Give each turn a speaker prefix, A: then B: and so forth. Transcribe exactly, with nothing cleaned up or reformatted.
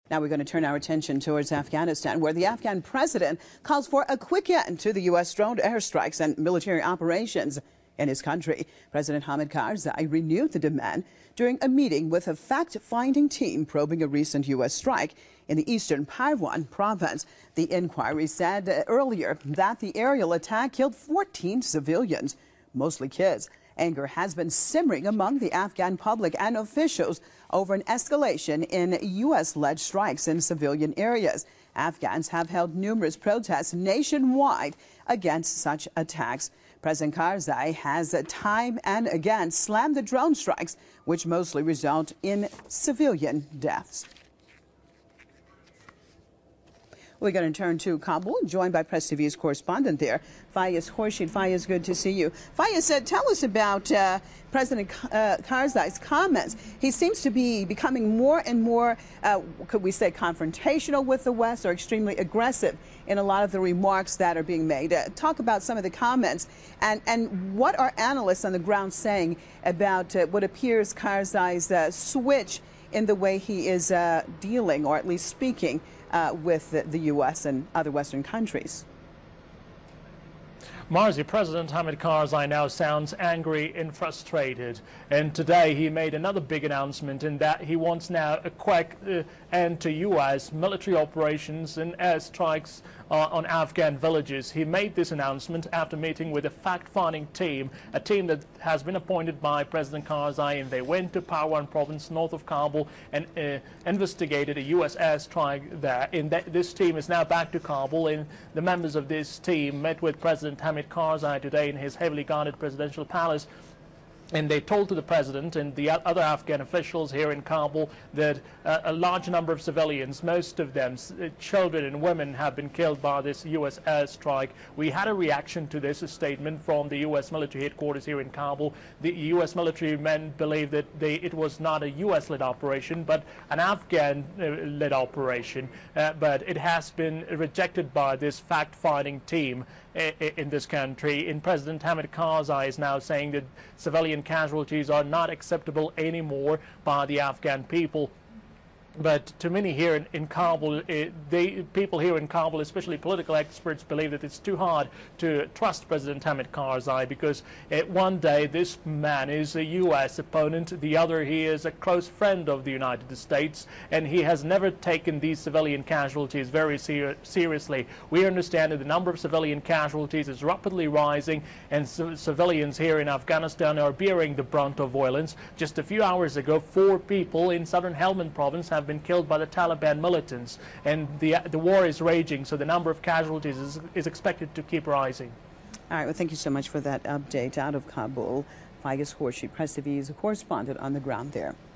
A: Now we're going to turn our attention towards Afghanistan, where the Afghan president calls for a quick end to the U S drone airstrikes and military operations in his country. President Hamid Karzai renewed the demand during a meeting with a fact-finding team probing a recent U S strike in the eastern Parwan province. The inquiry said earlier that the aerial attack killed fourteen civilians, mostly kids. Anger has been simmering among the Afghan public and officials over an escalation in U S-led strikes in civilian areas. Afghans have held numerous protests nationwide against such attacks. President Karzai has time and again slammed the drone strikes, which mostly result in civilian deaths. We're going to turn to Kabul, joined by Press T V's correspondent there, Fayez Khurshid. Fayez, good to see you. Fayez, uh, tell us about uh, President uh, Karzai's comments. He seems to be becoming more and more, uh, could we say, confrontational with the West, or extremely aggressive in a lot of the remarks that are being made. Uh, talk about some of the comments, and, and what are analysts on the ground saying about uh, what appears Karzai's uh, switch in the way he is uh, dealing, or at least speaking, Uh, with the, the U S and other Western countries.
B: Marzi, President Hamid Karzai now sounds angry and frustrated. And today he made another big announcement in that he wants now a quick uh, end to U S military operations and airstrikes uh, on Afghan villages. He made this announcement after meeting with a fact-finding team, a team that has been appointed by President Karzai, and they went to Parwan province north of Kabul and uh, investigated a U S airstrike there. And th this team is now back to Kabul, and the members of this team met with President Hamid Karzai today in his heavily guarded presidential palace. And they told to the president and the other Afghan officials here in Kabul that uh, a large number of civilians, most of them uh, children and women, have been killed by this U S airstrike. We had a reaction to this statement from the U S military headquarters here in Kabul. The U S military men believe that they, it was not a U S-led operation, but an Afghan-led operation. Uh, but it has been rejected by this fact-finding team in this country. And President Hamid Karzai is now saying that civilian casualties are not acceptable anymore by the Afghan people. But to many here in, in Kabul, it, they, people here in Kabul, especially political experts, believe that it's too hard to trust President Hamid Karzai, because uh, one day this man is a U S opponent, the other he is a close friend of the United States, and he has never taken these civilian casualties very ser seriously. We understand that the number of civilian casualties is rapidly rising, and civilians here in Afghanistan are bearing the brunt of violence. Just a few hours ago, four people in southern Helmand province have been killed by the Taliban militants, and the the war is raging, so the number of casualties is, is expected to keep rising.
A: All right, well, thank you so much for that update out of Kabul. Fayez Khurshid, Press T V's correspondent on the ground there.